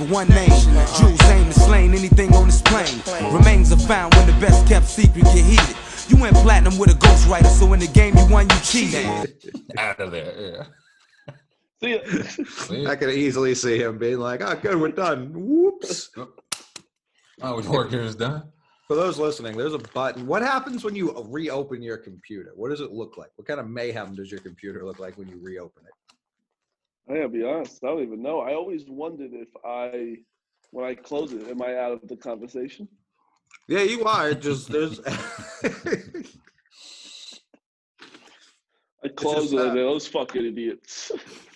for one name. Jules aim is slain, anything on this plane. Remains are found when the best kept secret get heated. You went platinum with a ghostwriter, so in the game you won, you cheated. Out of there, yeah. See ya. I could easily see him being like, "Oh, good, we're done." Whoops. Oh, the work here is done. For those listening, there's a button. What happens when you reopen your computer? What does it look like? What kind of mayhem does your computer look like when you reopen it? I gotta be honest, I don't even know. I always wondered if when I close it, am I out of the conversation? Yeah, you are. Just there's. I close it, and those fucking idiots.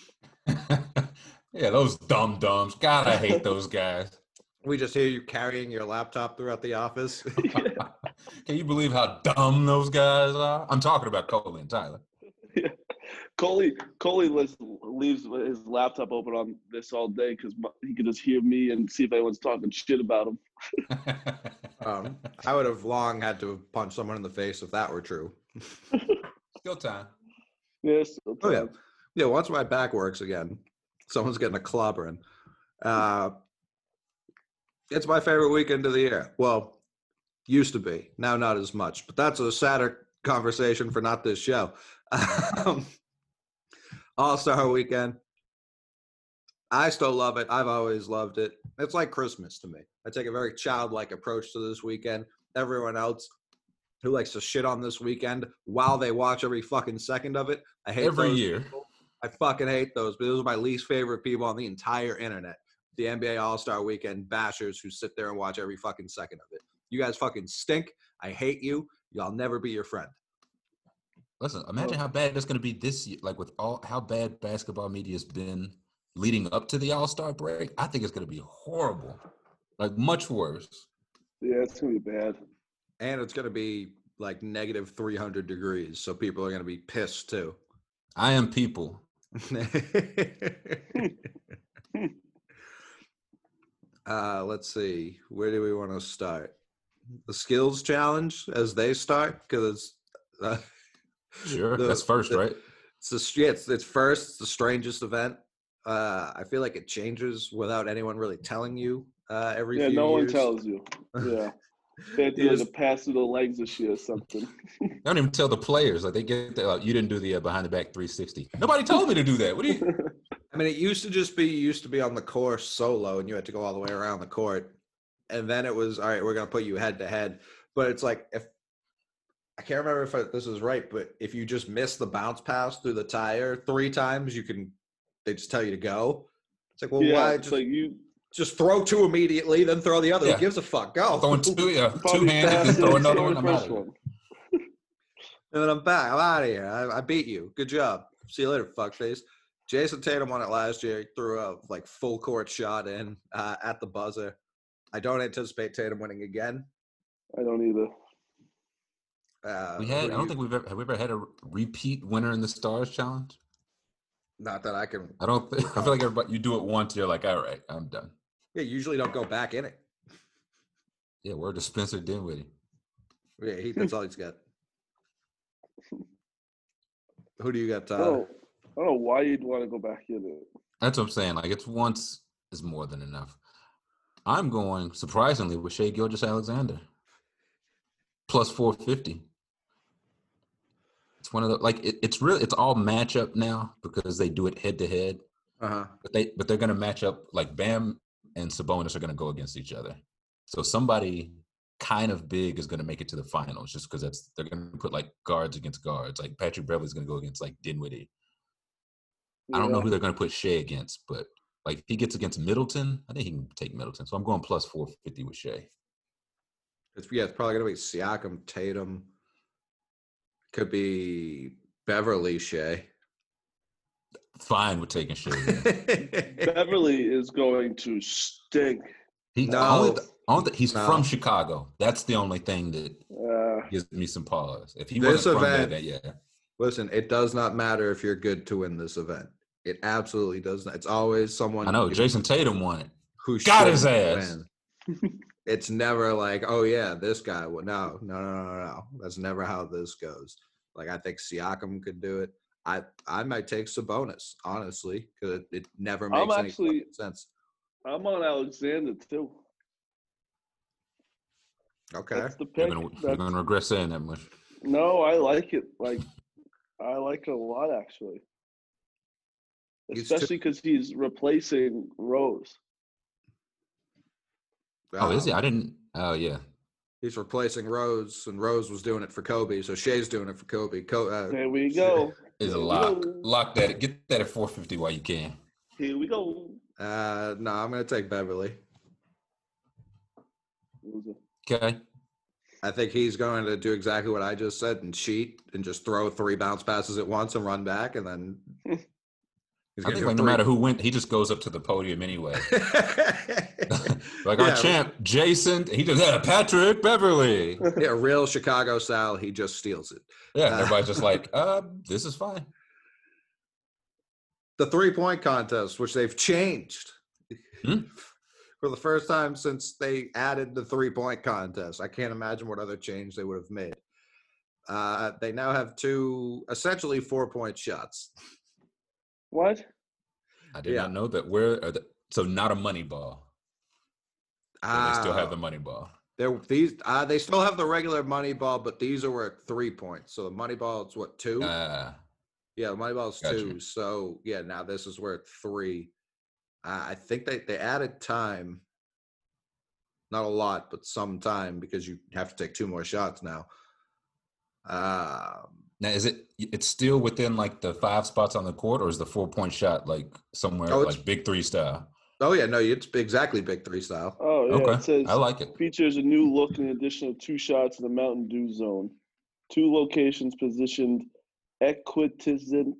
Yeah, those dumb-dumbs. God, I hate those guys. We just hear you carrying your laptop throughout the office. Can you believe how dumb those guys are? I'm talking about Coley and Tyler. Yeah. Coley leaves his laptop open on this all day because he can just hear me and see if anyone's talking shit about him. I would have long had to have punched someone in the face if that were true. Still time. Yes. Yeah, oh yeah, yeah. Once my back works again, someone's getting a clobbering. It's my favorite weekend of the year. Well, used to be. Now not as much. But that's a sadder conversation for not this show. All-Star Weekend. I still love it. I've always loved it. It's like Christmas to me. I take a very childlike approach to this weekend. Everyone else who likes to shit on this weekend while they watch every fucking second of it, I hate every those year. People. I fucking hate those. But those are my least favorite people on the entire internet. The NBA All-Star Weekend bashers who sit there and watch every fucking second of it. You guys fucking stink. I hate you. I'll never be your friend. Listen, imagine how bad it's going to be this year. Like with all how bad basketball media has been leading up to the All-Star break. I think it's going to be horrible. Like much worse. Yeah, it's going to be bad. And it's going to be like negative 300 degrees. So people are going to be pissed too. I am people. Let's see. Where do we want to start? The skills challenge as they start, because sure, that's first, right? It's first. It's the strangest event. I feel like it changes without anyone really telling you every few years. Yeah, no one tells you. Yeah. They have to pass through the legs this year or something. They don't even tell the players. Like they get there, like, you didn't do the behind the back 360. Nobody told me to do that. What do you? I mean, it used to be on the course solo, and you had to go all the way around the court. And then it was, all right, we're going to put you head to head. But it's like, if I can't remember if this is right, but if you just miss the bounce pass through the tire 3 times, they just tell you to go. It's like, well, why just throw 2 immediately, then throw the other? Yeah. Who gives a fuck? Go. Throwing 2-handed and throw another one. I'm out of here. And then I'm back. I'm out of here. I beat you. Good job. See you later, fuckface. Jason Tatum won it last year. He threw a full court shot in at the buzzer. I don't anticipate Tatum winning again. I don't either. I don't think we've ever had a repeat winner in the Stars Challenge. Not that I can. I feel like everybody, you do it once, you're like, all right, I'm done. Yeah, you usually don't go back in it. Yeah, word to Spencer Dinwiddie. Yeah, that's all he's got. Who do you got, Tyler? I don't know why you'd want to go back in it. That's what I'm saying. Like, it's once is more than enough. I'm going, surprisingly, with Shai Gilgeous-Alexander. Plus 450. It's one of the, it's all matchup now because they do it head to head. Uh-huh. But they're going to match up, like Bam and Sabonis are going to go against each other. So somebody kind of big is going to make it to the finals just because they're going to put like guards against guards. Like Patrick Beverley's going to go against like Dinwiddie. I don't know who they're going to put Shai against, but like if he gets against Middleton, I think he can take Middleton. So I'm going plus 450 with Shai. It's probably going to be Siakam, Tatum. Could be Beverley, Shai. Fine with taking Shai. Beverley is going to stink. He's from Chicago. That's the only thing that gives me some pause. If he wasn't from there, then yeah. Listen, it does not matter if you're good to win this event. It absolutely does not. It's always someone. I know. Jason Tatum won it. Who got his ass. It's never like, oh yeah, this guy. No. That's never how this goes. Like I think Siakam could do it. I might take Sabonis, honestly, because it never makes any sense. I'm on Alexander too. Okay. That's the You're pick. gonna regret saying that much. No, I like it. Like, I like it a lot actually, especially because he's replacing Rose. Oh, is he? I didn't. Oh, yeah. He's replacing Rose, and Rose was doing it for Kobe, so Shea's doing it for Kobe. There we go. Is a lock. Lock that. Get that at 450 while you can. Here we go. No, I'm going to take Beverly. Okay. I think he's going to do exactly what I just said and cheat and just throw 3 bounce passes at once and run back, and then I think no matter who wins, he just goes up to the podium anyway. Our champ, Jason, he just had a Patrick Beverly. Yeah, real Chicago style. He just steals it. Yeah, everybody's just like, this is fine. The 3-point contest, which they've changed for the first time since they added the 3-point contest. I can't imagine what other change they would have made. They now have 2 essentially 4-point shots. What? I did not know that. So not a money ball. They still have the money ball. They still have the regular money ball, but these are worth 3 points. So the money ball is what, 2? Yeah, the money ball is 2. So yeah, now this is worth 3. I think they added time. Not a lot, but some time because you have to take 2 more shots now. Now, it's still within like the 5 spots on the court, or is the 4-point shot like somewhere like Big 3 style? Oh yeah, no, it's exactly Big 3 style. Oh yeah, okay. It says I like it. Features a new look in addition of 2 shots in the Mountain Dew zone, 2 locations positioned equidistant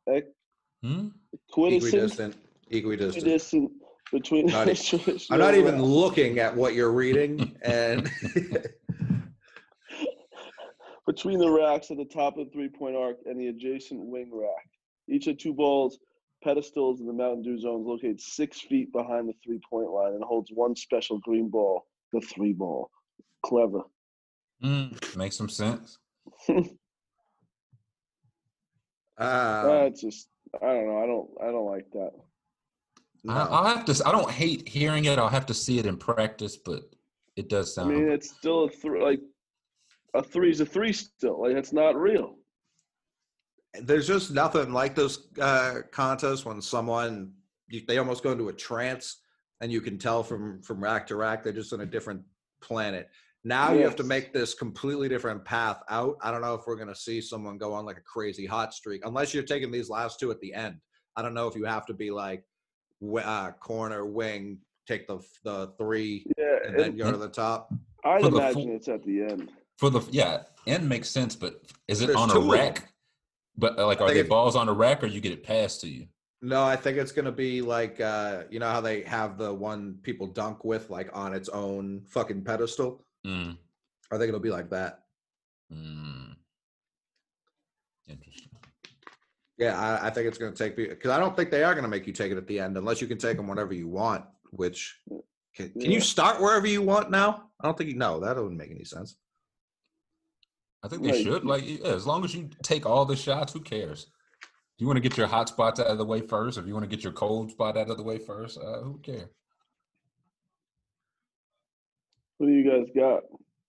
between. I'm not even looking at what you're reading, and between the racks at the top of the 3-point arc and the adjacent wing rack. Each of 2 balls pedestals in the Mountain Dew zone is located 6 feet behind the 3-point line and holds 1 special green ball, the 3 ball. Clever. Makes some sense. That's just, I don't know. I don't like that. No. I'll have to. I don't hate hearing it. I'll have to see it in practice, but it does sound. I mean, it's still a 3. Like a 3 is a 3 still. Like it's not real. There's just nothing like those contests when they almost go into a trance, and you can tell from rack to rack they're just on a different planet. Now you have to make this completely different path out. I don't know if we're going to see someone go on like a crazy hot streak, unless you're taking these last 2 at the end. I don't know if you have to be like corner, wing, take the 3, and then go to the top. I'd imagine it's at the end. End makes sense, but is it There's on a rack? But like, are the balls on a rack, or you get it passed to you? No, I think it's going to be like, you know how they have the one people dunk with, like on its own fucking pedestal? Mm. I think it'll be like that. Interesting. Yeah, I think it's going to take people, because I don't think they are going to make you take it at the end unless you can take them whenever you want, which can you start wherever you want now? I don't think that wouldn't make any sense. I think they should. Like, as long as you take all the shots, who cares? If you want to get your hot spots out of the way first, if you want to get your cold spot out of the way first, who cares? What do you guys got?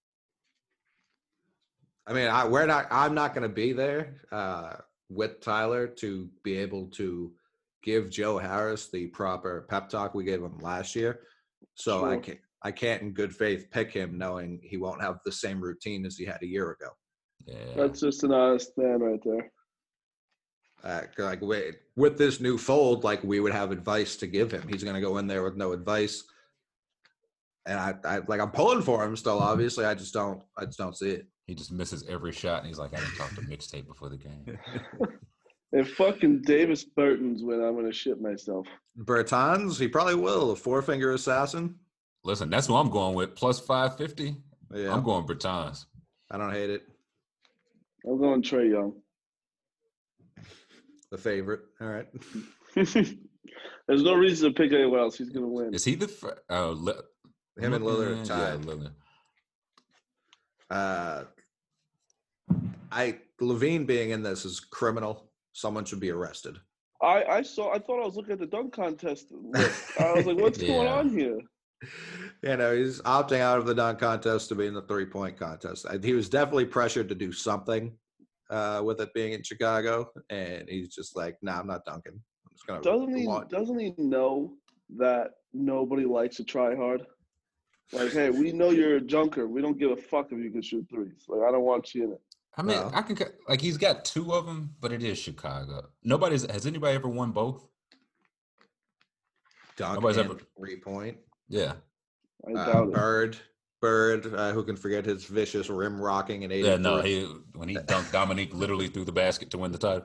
I mean, I'm not going to be there with Tyler to be able to give Joe Harris the proper pep talk we gave him last year. So sure. I can't in good faith pick him knowing he won't have the same routine as he had a year ago. Yeah. That's just an honest man right there. Like with this new fold, like we would have advice to give him. He's going to go in there with no advice. And I'm pulling for him still, obviously. I just don't see it. He just misses every shot, and he's like, I didn't talk to mixtape before the game. If fucking Davis Bertans win, I'm going to shit myself. Bertans? He probably will. A 4-finger assassin? Listen, that's what I'm going with. Plus 550. Yeah. I'm going Bertans. I don't hate it. I'm going Trae Young. The favorite. All right. There's no reason to pick anyone else. He's going to win. Is he the him and Lillard are tied. Yeah, Levine being in this is criminal. Someone should be arrested. I thought I was looking at the dunk contest list. I was like, what's going Yeah. on here? You know, he's opting out of the dunk contest to be in the 3-point contest. He was definitely pressured to do something with it being in Chicago, and he's just like, "Nah, I'm not dunking. I'm just gonna." Doesn't he know that nobody likes to try hard? Like, hey, we know you're a junker. We don't give a fuck if you can shoot threes. Like, I don't want you in it. I mean, Well. I can like he's got 2 of them, but it is Chicago. Has anybody ever won both? Dunk Nobody's and ever- 3-point. Yeah. I doubt it. Bird, who can forget his vicious rim rocking in 83. Yeah, no, when he dunked Dominique literally through the basket to win the title.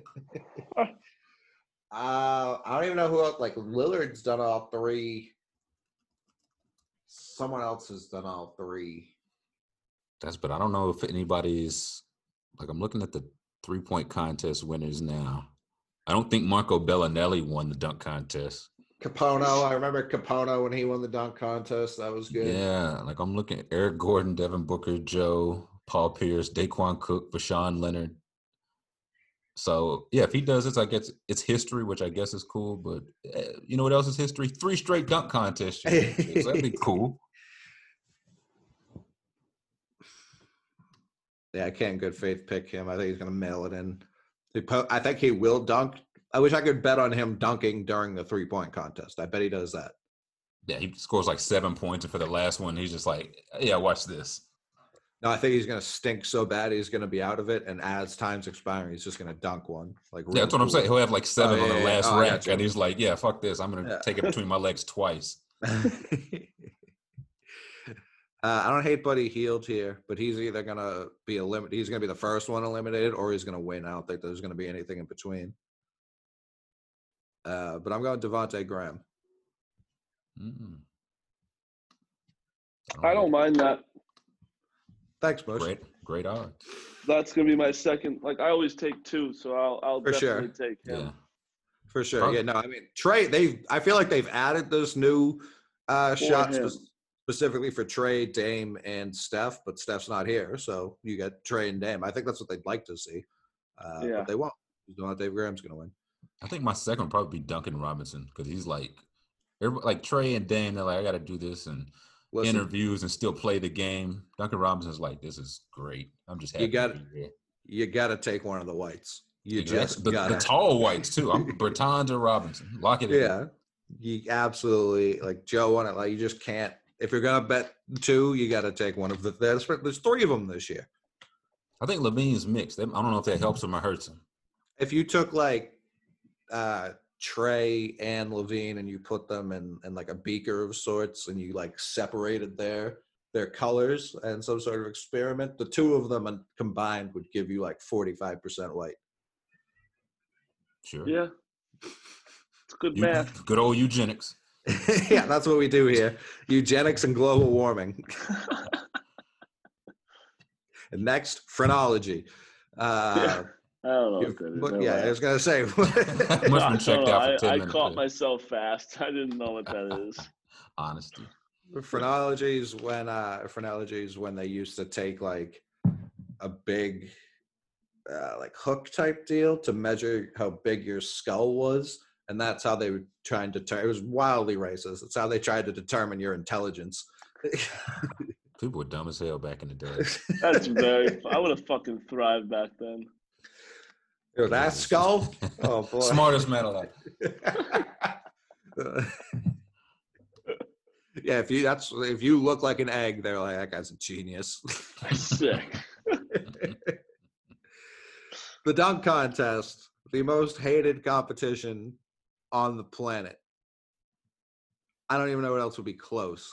I don't even know who else. Like Lillard's done all 3. Someone else has done all 3. But I don't know if anybody's like I'm looking at the 3-point contest winners now. I don't think Marco Bellinelli won the dunk contest. Capono, I remember Capono when he won the dunk contest. That was good. Yeah, like I'm looking at Eric Gordon, Devin Booker, Joe, Paul Pierce, Daquan Cook, Bashawn Leonard. So yeah, if he does this, I guess it's history, which I guess is cool. But you know what else is history? 3 straight dunk contests. So that'd be cool. Yeah, I can't in good faith pick him. I think he's going to mail it in. I think he will dunk. I wish I could bet on him dunking during the 3-point contest. I bet he does that. Yeah, he scores like 7 points, and for the last one, he's just like, "Yeah, watch this." No, I think he's going to stink so bad he's going to be out of it, and as time's expiring, he's just going to dunk one. Like, Yeah, that's what I'm saying. He'll have like 7 on the last I rack, gotcha. and he's like, "Yeah, fuck this. I'm gonna take it between my legs twice." I don't hate Buddy Hield here, but he's either going to be eliminated. He's going to be the first one eliminated, or he's going to win. I don't think there's going to be anything in between. But I'm going Devontae Graham. Mm. I don't mind that. Thanks, Bush. Great odds. That's gonna be my second. Like, I always take 2, so I'll For definitely sure. take him. Yeah. For sure. Probably. Yeah, no, I mean, Trey, I feel like they've added this new shot him. specifically for Trey, Dame, and Steph, but Steph's not here, so you got Trey and Dame. I think that's what they'd like to see. Yeah. But they won't. Devontae Graham's going to win. I think my second would probably be Duncan Robinson because he's like Trey and Dame. They're like, I got to do this and Listen, interviews and still play the game. Duncan Robinson's like, this is great. I'm just happy to be here. you got to take one of the whites. You Exactly. just the got to. tall whites too. I'm Bertans or Robinson. Lock it in. Yeah. You absolutely, like Joe won it. Like, you just can't. If you're going to bet 2, you got to take one of the. There's 3 of them this year. I think Levine's mixed. I don't know if that helps him or hurts him. If you took like Trey and Levine and you put them in like a beaker of sorts and you like separated their colors and some sort of experiment, the 2 of them combined would give you like 45% white. Sure. Yeah. It's good math. Good old eugenics. Yeah, that's what we do here. Eugenics and global warming. And next, phrenology. I don't know what that is. But yeah, I was gonna say. Must have been checked out for 10 I minutes. caught myself fast. I didn't know what that is. Honesty. Phrenology is when they used to take like a big like hook type deal to measure how big your skull was, and that's how they were trying to it was wildly racist. It's how they tried to determine your intelligence. People were dumb as hell back in the day. That's I would have fucking thrived back then. Yo, that skull? Oh boy. Smartest man alive. Yeah, if you look like an egg, they're like, that guy's a genius. Sick. The dunk contest, the most hated competition on the planet. I don't even know what else would be close.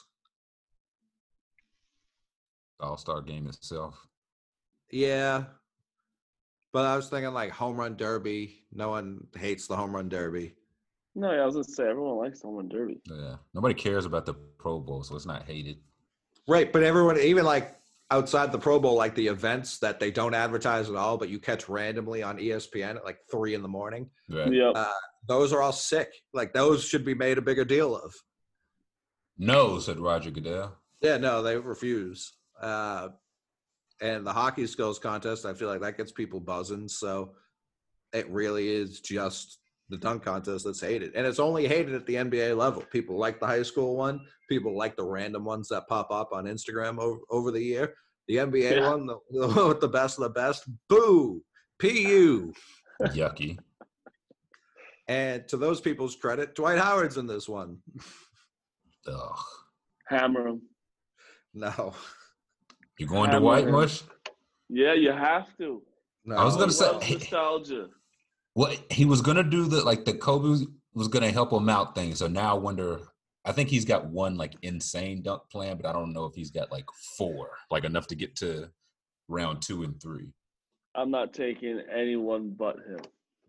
All-Star game itself. Yeah. But I was thinking like home run derby. No one hates the home run derby. No, yeah, I was gonna say everyone likes the home run derby. Yeah. Nobody cares about the Pro Bowl, so it's not hated. Right, but everyone, even like outside the Pro Bowl, like the events that they don't advertise at all, but you catch randomly on ESPN at like 3 a.m. Right. Yep. Those are all sick. Like those should be made a bigger deal of. No, said Roger Goodell. Yeah, no, they refuse. And the hockey skills contest, I feel like that gets people buzzing. So it really is just the dunk contest that's hated. And it's only hated at the NBA level. People like the high school one. People like the random ones that pop up on Instagram over the year. The NBA one, the with the best of the best, boo, PU. Yucky. And to those people's credit, Dwight Howard's in this one. Ugh. Hammer him. No. You going to White Mush? Yeah, you have to. No. I was gonna say nostalgia. Well, he was gonna do the Kobe was gonna help him out thing. So now I wonder. I think he's got one like insane dunk plan, but I don't know if he's got like 4, like enough to get to round 2 and 3. I'm not taking anyone but him.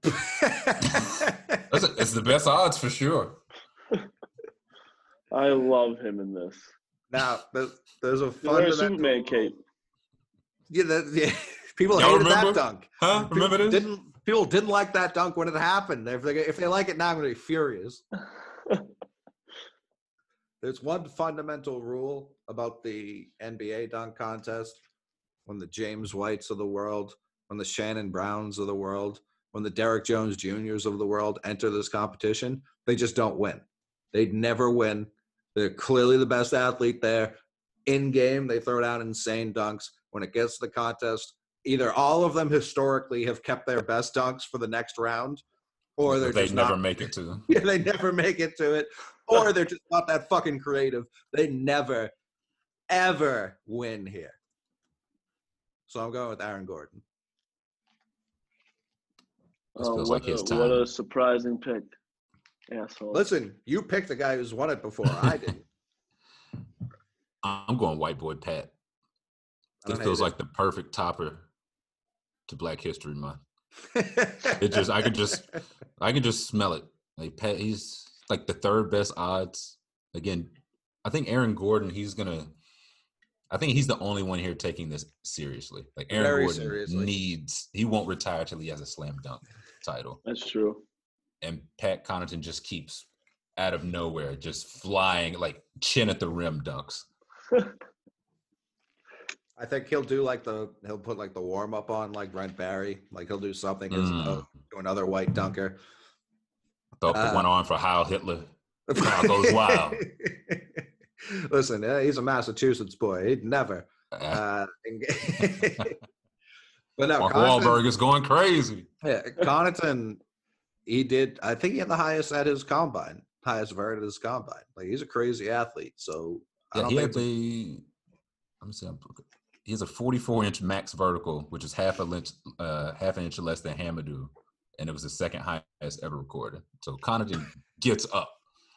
It's the best odds for sure. I love him in this. Now, there's a Wear a fundamental Superman cape. Yeah, people Y'all hated remember? that dunk. Huh? Remember this? People didn't like that dunk when it happened. If they like it now, I'm going to be furious. There's one fundamental rule about the NBA dunk contest. When the James Whites of the world, when the Shannon Browns of the world, when the Derrick Jones Jr.'s of the world enter this competition, they just don't win. They never win. They're clearly the best athlete there. In game, they throw down insane dunks. When it gets to the contest, either all of them historically have kept their best dunks for the next round, or they never make it to. Yeah, they never make it to it, or they're just not that fucking creative. They never, ever win here. So I'm going with Aaron Gordon. This feels like his time. What a surprising pick, asshole. Listen, you picked the guy who's won it before. I didn't. I'm going white boy Pat. This feels like the perfect topper to Black History Month. I could just smell it. Like Pat, he's like the 3rd best odds. Again, I think Aaron Gordon, I think he's the only one here taking this seriously. Like Aaron Very Gordon seriously. he won't retire till he has a slam dunk title. That's true. And Pat Connaughton just keeps out of nowhere, just flying like chin at the rim dunks. I think he'll put like the warm up on like Brent Barry. Like he'll do something to another white dunker. Throw up the one arm for Heil Hitler. Crowd goes wild. Listen, he's a Massachusetts boy. He'd never. But no, Mark Wahlberg is going crazy. Yeah, Connaughton, I think he had the highest at his combine, highest vert at his combine. Like he's a crazy athlete. So yeah, he has a 44-inch max vertical, which is half an inch less than Hamidou, and it was the 2nd highest ever recorded. So Connaughton gets up.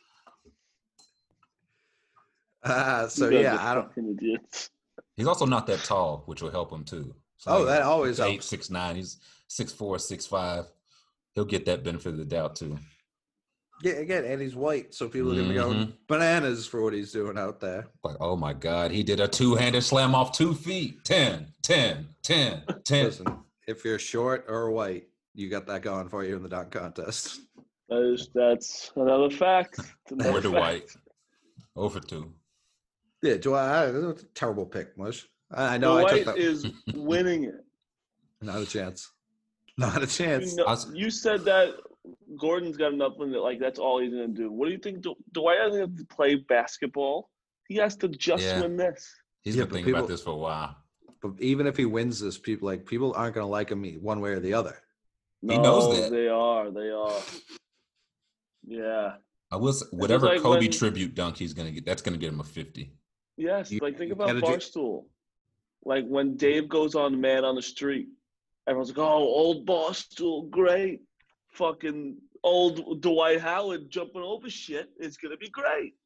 So yeah, I don't. Idiots. He's also not that tall, which will help him too. So that always helps. helps. 8'6'9". He's 6'4", 6'5". He'll get that benefit of the doubt too. Yeah, again, and he's white, so people are gonna be going bananas for what he's doing out there. Like, oh my God, he did a 2-handed slam off 2 feet. 10. Listen, if you're short or white, you got that going for you in the dunk contest. That's another fact. Or the white. 0 for 2. Yeah, that's a terrible pick, Mush. I know. Dwight is winning it. Not a chance. Not a chance. You said that Gordon's got enough in it. Like that's all he's gonna do. What do you think? Dwight doesn't have to play basketball. He has to just win this. He's been thinking about this for a while. But even if he wins this, people aren't gonna like him one way or the other. He knows that. They are. Yeah. I will say, whatever Kobe tribute dunk he's gonna get, that's gonna get him a 50. Yes, think about Barstool. Like when Dave goes on Man on the Street, everyone's like, "Oh, old Barstool, great." Fucking old Dwight Howard jumping over shit. It's gonna be great.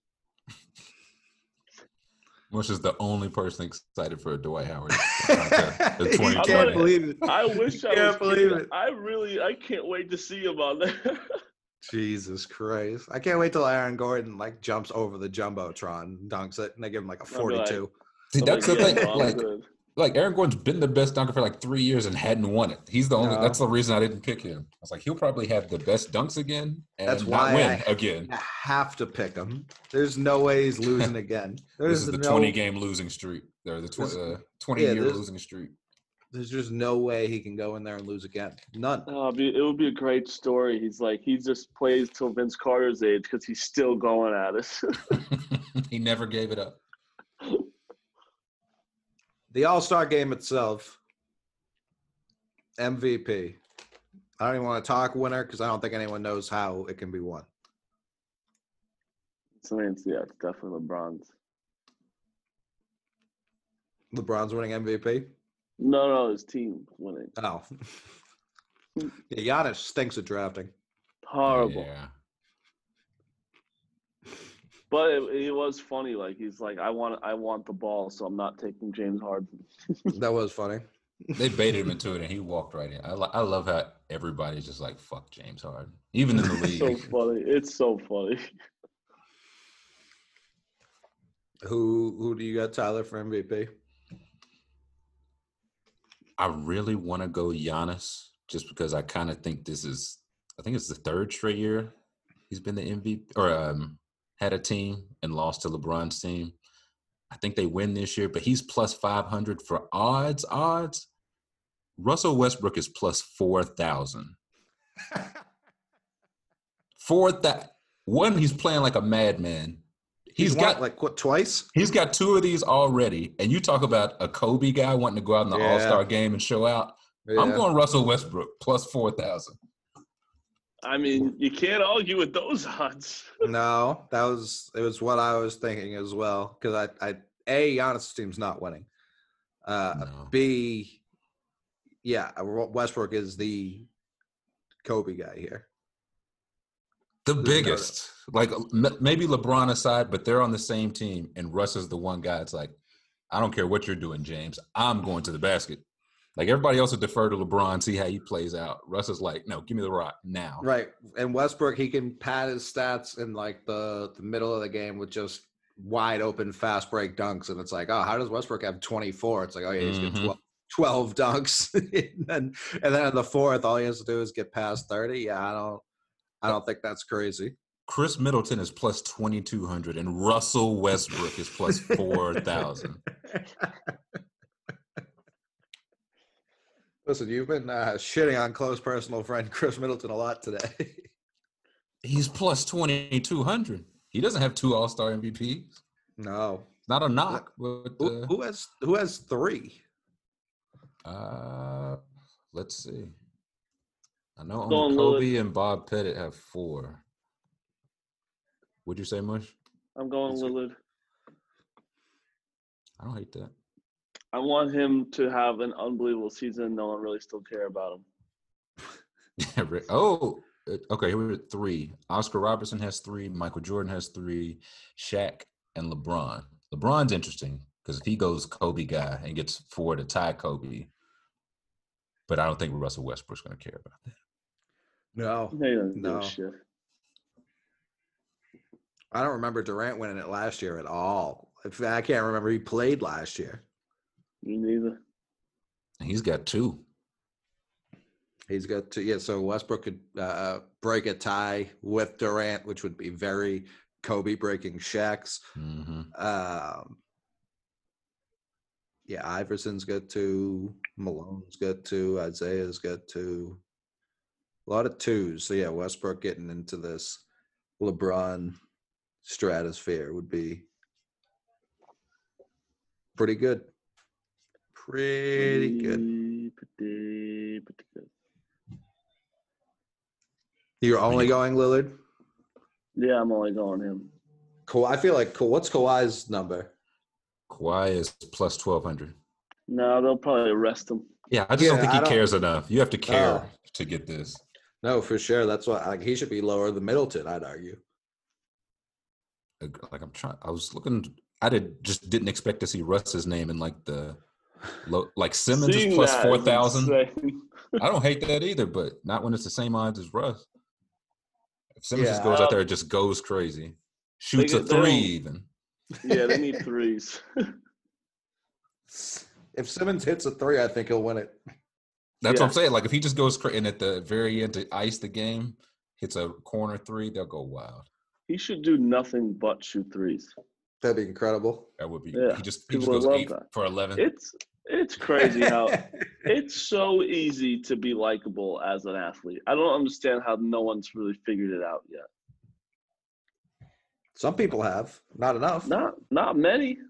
Mush is the only person excited for a Dwight Howard. I can't believe it. I wish I can't believe it. I can't wait to see him on there. Jesus Christ. I can't wait till Aaron Gordon like jumps over the Jumbotron, dunks it, and they give him like a 42. See, that's the thing. Like Aaron Gordon's been the best dunker for like 3 years and hadn't won it. He's the only. That's the reason I didn't pick him. I was like, he'll probably have the best dunks again and that's not why win again. I have to pick him. There's no way he's losing again. This is the 20-game losing streak. Or the 20-year losing streak. There's just no way he can go in there and lose again. None. It would be a great story. He just plays till Vince Carter's age because he's still going at it. He never gave it up. The All-Star game itself, MVP. I don't even want to talk winner because I don't think anyone knows how it can be won. It's definitely LeBron's. LeBron's winning MVP? No, his team winning. Oh. Yeah, Giannis stinks at drafting. Horrible. Yeah. But it was funny. He's like, I want the ball, so I'm not taking James Harden. That was funny. They baited him into it, and he walked right in. I love how everybody's just like, fuck James Harden. Even in the league. So funny. It's so funny. Who do you got, Tyler, for MVP? I really want to go Giannis just because I kind of think it's the third straight year he's been the MVP or had a team and lost to LeBron's team. I think they win this year, but he's plus 500 for odds. Russell Westbrook is plus 4,000. 4,000. One, he's playing like a madman. He's got twice? He's got 2 of these already. And you talk about a Kobe guy wanting to go out in the All-Star game and show out. Yeah. I'm going Russell Westbrook plus 4,000. I mean, you can't argue with those odds. No, it was what I was thinking as well. Because Giannis' team's not winning. No. B, Westbrook is the Kobe guy here. The biggest. Like, maybe LeBron aside, but they're on the same team, and Russ is the one guy. It's like, I don't care what you're doing, James. I'm going to the basket. Like, everybody else would defer to LeBron, see how he plays out. Russ is like, no, give me the rock now. Right. And Westbrook, he can pad his stats in, like, the middle of the game with just wide open, fast break dunks. And it's like, oh, how does Westbrook have 24? It's like, oh, yeah, he's got 12 dunks. and then in the fourth, all he has to do is get past 30. Yeah, I don't think that's crazy. Chris Middleton is plus 2,200, and Russell Westbrook is plus 4,000. Listen, you've been shitting on close personal friend Chris Middleton a lot today. He's plus 2,200. He doesn't have 2 All-Star MVPs. No, not a knock. But, who has 3? Let's see. I know only Kobe and Bob Pettit have 4. What'd you say, Mush? I'm going Lillard. I don't hate that. I want him to have an unbelievable season. No one really still care about him. Oh, okay. Here we're at 3. Oscar Robertson has 3. Michael Jordan has 3. Shaq and LeBron. LeBron's interesting because if he goes Kobe guy and gets 4 to tie Kobe, but I don't think Russell Westbrook's going to care about that. No. Shit. I don't remember Durant winning it last year at all. I can't remember he played last year. Me neither. He's got 2. He's got 2. Yeah, so Westbrook could break a tie with Durant, which would be very Kobe breaking Shaq's. Mm-hmm. Iverson's got 2. Malone's got 2. Isaiah's got 2. A lot of 2s. So, yeah, Westbrook getting into this LeBron stratosphere would be pretty good. Pretty good. You're only going Lillard? Yeah, I'm only going him. I feel like what's Kawhi's number? Kawhi is plus 1,200. No, they'll probably arrest him. Yeah, I just don't think he cares enough. You have to care to get this. No, for sure. That's why he should be lower than Middleton, I'd argue. Like I was looking. Just didn't expect to see Russ's name in like the like Simmons is plus 4,000. I don't hate that either, but not when it's the same odds as Russ. If Simmons just goes out there, and just goes crazy, shoots a 3 even. Yeah, they need 3s. If Simmons hits a 3, I think he'll win it. That's what I'm saying. Like if he just goes crazy and at the very end to ice the game, hits a corner 3, they'll go wild. He should do nothing but shoot 3s. That'd be incredible. That would be. Yeah, He just goes 8 for 11. It's crazy how it's so easy to be likable as an athlete. I don't understand how no one's really figured it out yet. Some people have, not enough. Not many.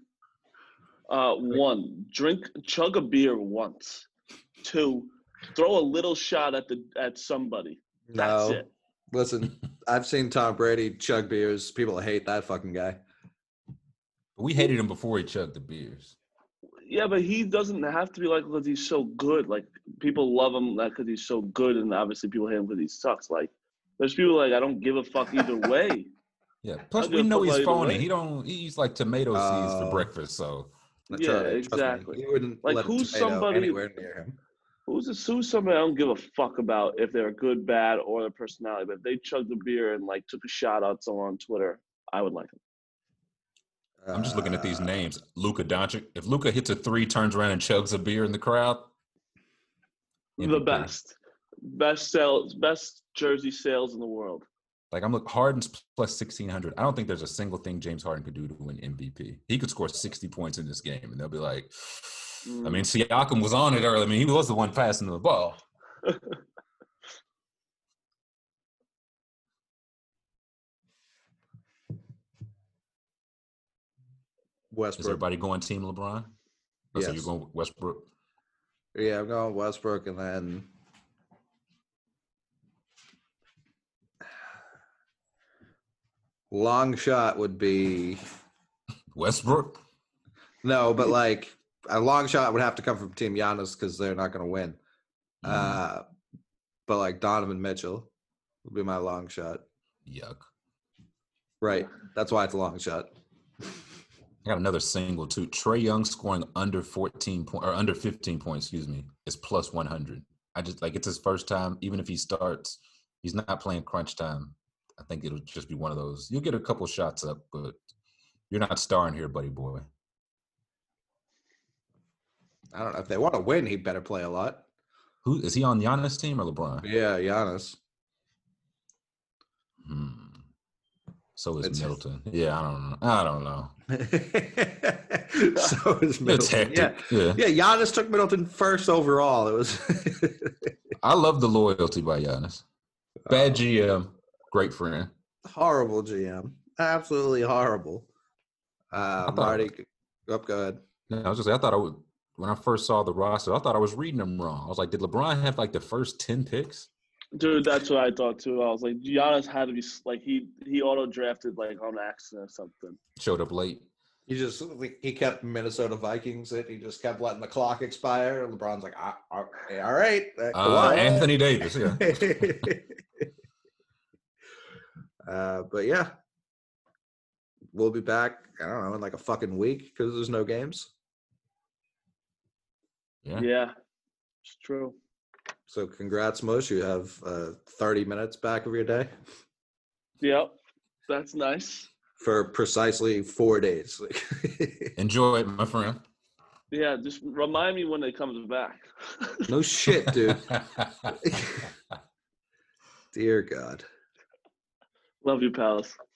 One, chug a beer once. Two, throw a little shot at somebody. That's it. Listen, I've seen Tom Brady chug beers. People hate that fucking guy. We hated him before he chugged the beers. Yeah, but he doesn't have to be like because he's so good. Like people love him because he's so good, and obviously people hate him because he sucks. Like there's people like I don't give a fuck either way. Yeah. Plus we know he's phony. He eats like tomato seeds for breakfast. So yeah, exactly. He wouldn't like let who's a tomato somebody anywhere near him. Who's somebody I don't give a fuck about if they're good, bad, or their personality. But if they chugged a beer and like took a shot at someone on Twitter, I would like them. I'm just looking at these names. Luka Doncic. If Luka hits a 3, turns around and chugs a beer in the crowd, the best jersey sales in the world. Like I'm looking Harden's plus 1,600. I don't think there's a single thing James Harden could do to win MVP. He could score 60 points in this game, and they'll be like, I mean, Siakam was on it early. I mean, he was the one passing the ball. Westbrook. Is everybody going Team LeBron? Yes. So you're going Westbrook? Yeah, I'm going Westbrook, and then long shot would be Westbrook? No, but like a long shot would have to come from Team Giannis because they're not going to win. But like Donovan Mitchell would be my long shot. Yuck. Right. That's why it's a long shot. I got another single too. Trae Young scoring under 15 points, is plus 100. I just like it's his first time. Even if he starts, he's not playing crunch time. I think it'll just be one of those. You'll get a couple shots up, but you're not starring here, buddy boy. I don't know. If they want to win, he better play a lot. Who is he on Giannis' team or LeBron? Yeah, Giannis. So is Middleton. Yeah, I don't know. So is Middleton. It's hectic. Yeah, Giannis took Middleton first overall. It was. I love the loyalty by Giannis. Bad GM, great friend. Horrible GM. Absolutely horrible. Marty, go ahead. No, I was just saying, I thought when I first saw the roster, I thought I was reading them wrong. I was like, did LeBron have like the first 10 picks? Dude, that's what I thought too. I was like, Giannis had to be like he auto drafted like on accident or something. Showed up late. He kept Minnesota Vikings it. He just kept letting the clock expire. LeBron's like, all right. Anthony Davis, yeah. But yeah, we'll be back. I don't know in like a fucking week because there's no games. Yeah, it's true. So congrats, Mosh. You have 30 minutes back of your day. Yep, that's nice. For precisely 4 days. Enjoy it, my friend. Yeah, just remind me when it comes back. No shit, dude. Dear God. Love you, pals.